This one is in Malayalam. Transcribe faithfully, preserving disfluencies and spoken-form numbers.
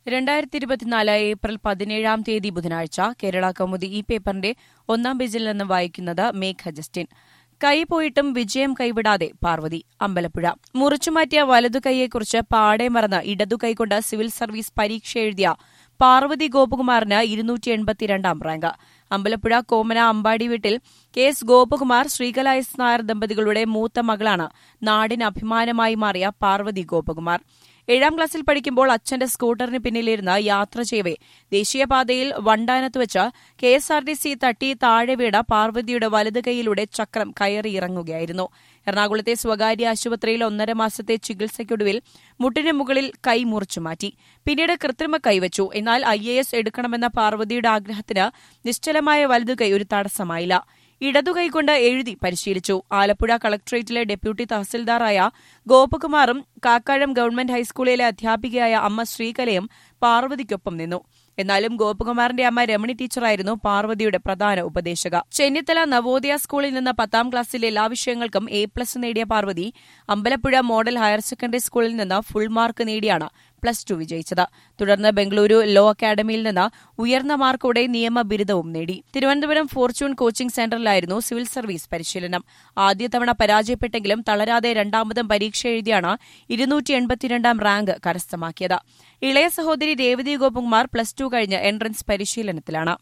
രണ്ടായിരത്തി ഇരുപത്തിനാല് ഏപ്രിൽ പതിനേഴാം തീയതി ബുധനാഴ്ച കേരള കൗമുദി ഈ പേപ്പറിന്റെ ഒന്നാം പേജിൽ നിന്ന് വായിക്കുന്നത് മേഘ ജസ്റ്റിൻ. കൈ പോയിട്ടും വിജയം കൈവിടാതെ പാർവതി. അമ്പലപ്പുഴ. മുറിച്ചുമാറ്റിയ വലതുകൈയെക്കുറിച്ച് പാടെ മറന്ന് ഇടതുകൈകൊണ്ട് സിവിൽ സർവീസ് പരീക്ഷ എഴുതിയ പാർവതി ഗോപകുമാറിന് ഇരുന്നൂറ്റി എൺപത്തിരണ്ടാം റാങ്ക്. അമ്പലപ്പുഴ കോമന അമ്പാടി വീട്ടിൽ K S Gopakumar Sreekala S Nair ദമ്പതികളുടെ മൂത്ത മകളാണ് നാടിന് അഭിമാനമായി മാറിയ പാർവതി ഗോപകുമാർ. ഏഴാം ക്ലാസ്സിൽ പഠിക്കുമ്പോൾ അച്ഛന്റെ സ്കൂട്ടറിന് പിന്നിലിരുന്ന് യാത്ര ചെയ്യവേ ദേശീയപാതയിൽ വണ്ടാനത്ത് വെച്ച് K S R T C തട്ടി താഴെ വീണ പാർവതിയുടെ വലത് കൈയിലൂടെ ചക്രം കയറിയിറങ്ങുകയായിരുന്നു. എറണാകുളത്തെ സ്വകാര്യ ആശുപത്രിയിൽ ഒന്നര മാസത്തെ ചികിത്സയ്ക്കൊടുവിൽ മുട്ടിന് മുകളിൽ കൈ മുറിച്ചുമാറ്റി. പിന്നീട് കൃത്രിമ കൈവച്ചു. എന്നാൽ ഐ എ എസ് എടുക്കണമെന്ന പാർവതിയുടെ ആഗ്രഹത്തിന് നിശ്ചലമായ വലതുകൈ ഒരു തടസ്സമായില്ല. ഇടതുകൈകൊണ്ട് എഴുതി പരിശീലിച്ചു. ആലപ്പുഴ കളക്ടറേറ്റിലെ ഡെപ്യൂട്ടി തഹസിൽദാറായ ഗോപകുമാറും കാക്കാഴം ഗവൺമെന്റ് ഹൈസ്കൂളിലെ അധ്യാപികയായ അമ്മ ശ്രീകലയും പാർവതിക്കൊപ്പം നിന്നു. എന്നാലും ഗോപകുമാറിന്റെ അമ്മ രമണി ടീച്ചറായിരുന്നു പാർവതിയുടെ പ്രധാന ഉപദേശക. ചെന്നിത്തല നവോദയ സ്കൂളിൽ നിന്ന് പത്താം ക്ലാസ്സിലെ എല്ലാ വിഷയങ്ങൾക്കും എ പ്ലസ് നേടിയ Parvathy Ambalappuzha model higher secondary സ്കൂളിൽ നിന്ന് ഫുൾ മാർക്ക് നേടിയാണ് പ്ലസ് ടു വിജയിച്ചത്. തുടർന്ന് ബംഗളൂരു ലോ അക്കാദമിയിൽ നിന്ന് ഉയർന്ന മാർക്കോടെ നിയമ ബിരുദവും നേടി. തിരുവനന്തപുരം ഫോർച്യൂൺ കോച്ചിംഗ് സെന്ററിലായിരുന്നു സിവിൽ സർവീസ് പരിശീലനം. ആദ്യ തവണ പരാജയപ്പെട്ടെങ്കിലും തളരാതെ രണ്ടാമതും പരീക്ഷ എഴുതിയാണ് ഇരുന്നൂറ്റി എൺപത്തിരണ്ടാം റാങ്ക് കരസ്ഥമാക്കിയത്. ഇളയ സഹോദരി രേവതി ഗോപകുമാർ പ്ലസ് ടു കഴിഞ്ഞ് എൻട്രൻസ് പരിശീലനത്തിലാണ്.